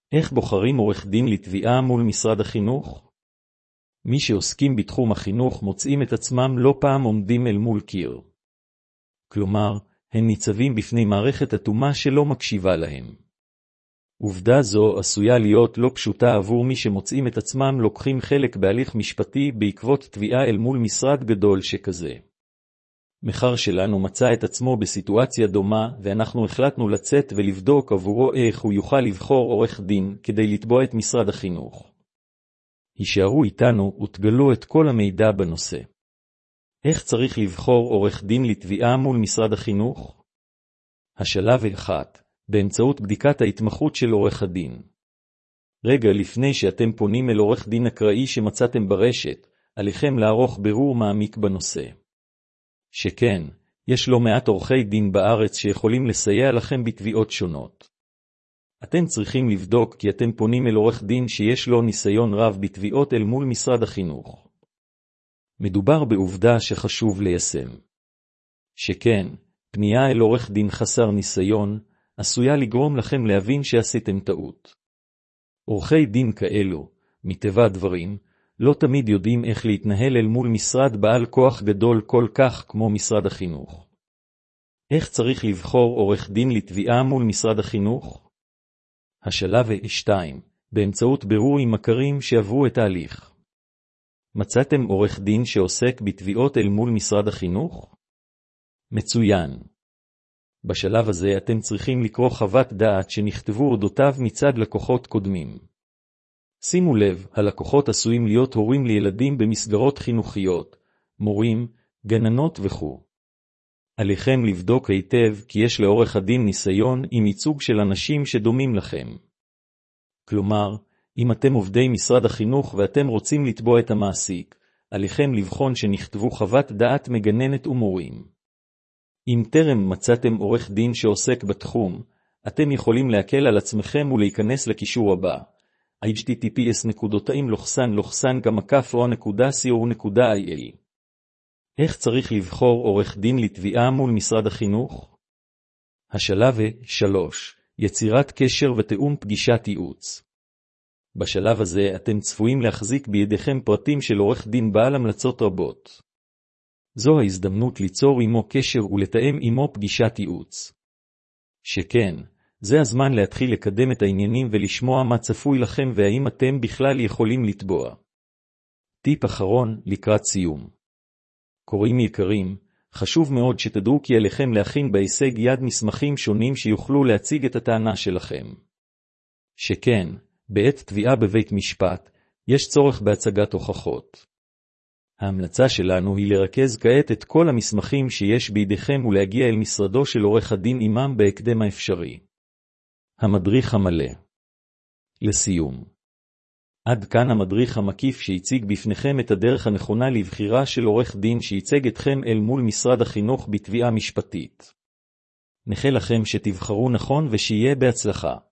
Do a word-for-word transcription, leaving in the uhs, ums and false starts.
איך בוחרים עורך דין לתביעה מול משרד החינוך? מי שעוסקים בתחום החינוך מוצאים את עצמם לא פעם עומדים אל מול קיר. כלומר, הם ניצבים בפני מערכת אטומה שלא מקשיבה להם. עובדה זו עשויה להיות לא פשוטה עבור מי שמוצאים את עצמם לוקחים חלק בהליך משפטי בעקבות תביעה אל מול משרד גדול שכזה. מחר שלנו מצא את עצמו בסיטואציה דומה, ואנחנו החלטנו לצאת ולבדוק עבורו איך הוא יוכל לבחור עורך דין כדי לתבוע את משרד החינוך. הישארו איתנו ותגלו את כל המידע בנושא. איך צריך לבחור עורך דין לתביעה מול משרד החינוך? השלב אחד, באמצעות בדיקת ההתמחות של עורך הדין. רגע לפני שאתם פונים אל עורך דין אקראי שמצאתם ברשת, עליכם לערוך בירור מעמיק בנושא. שכן, יש לא מעט עורכי דין בארץ שיכולים לסייע לכם בתביעות שונות. אתם צריכים לבדוק כי אתם פונים אל עורך דין שיש לו ניסיון רב בתביעות אל מול משרד החינוך. מדובר בעובדה שחשוב ליישם. שכן, פנייה אל עורך דין חסר ניסיון, עשויה לגרום לכם להבין שעשיתם טעות. עורכי דין כאלו, מטבע הדברים, לא תמיד יודעים איך להתנהל אל מול משרד בעל כוח גדול כל כך כמו משרד החינוך. איך צריך לבחור עורך דין לתביעה מול משרד החינוך? השלב שתיים, באמצעות בירור עם מכרים שעברו את ההליך. מצאתם עורך דין שעוסק בתביעות אל מול משרד החינוך? מצוין. בשלב הזה אתם צריכים לקרוא חוות דעת שנכתבו אודותיו מצד לקוחות קודמים. שימו לב, הלקוחות עשויים להיות הורים לילדים במסגרות חינוכיות, מורים, גננות וכו'. עליכם לבדוק היטב כי יש לעורך הדין ניסיון עם ייצוג של אנשים שדומים לכם. כלומר, אם אתם עובדי משרד החינוך ואתם רוצים לתבוע את המעסיק, עליכם לבחון שנכתבו חוות דעת מגננת ומורים. אם טרם מצאתם עורך דין שעוסק בתחום, אתם יכולים להקל על עצמכם ולהיכנס לקישור הבא. אייץ' טי טי פי אס נקודתיים לוחסן לוחסן כמקף או נקודה סי או נקודה איי אל. איך צריך לבחור עורך דין לתביעה מול משרד החינוך? השלב שלוש, יצירת קשר ותאום פגישת ייעוץ. בשלב הזה אתם צפויים להחזיק בידיכם פרטים של עורך דין בעל המלצות רבות. זו ההזדמנות ליצור עמו קשר ולתאם עמו פגישת ייעוץ. שכן, זה הזמן להתחיל לקדם את העניינים ולשמוע מה צפוי לכם והאם אתם בכלל יכולים לתבוע. טיפ אחרון לקראת סיום. קוראים יקרים, חשוב מאוד שתדעו כי עליכם להכין בהישג יד מסמכים שונים שיוכלו להציג את הטענה שלכם. שכן, בעת תביעה בבית משפט, יש צורך בהצגת הוכחות. ההמלצה שלנו היא לרכז כעת את כל המסמכים שיש בידיכם ולהגיע אל משרדו של עורך הדין עמם בהקדם האפשרי. המדריך המלא. לסיום. עד כאן המדריך המקיף שהציג בפניכם את הדרך הנכונה לבחירה של עורך דין שייצג אתכם אל מול משרד החינוך בתביעה משפטית. נאחל לכם שתבחרו נכון ושיהיה בהצלחה.